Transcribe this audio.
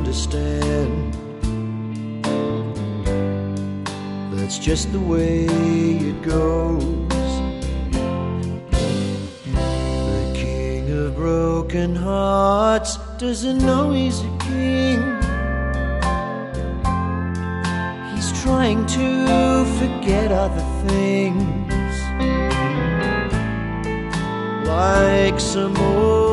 understand. That's just the way it goes. The king of broken hearts doesn't know he's a king. He's trying to forget other things, like some old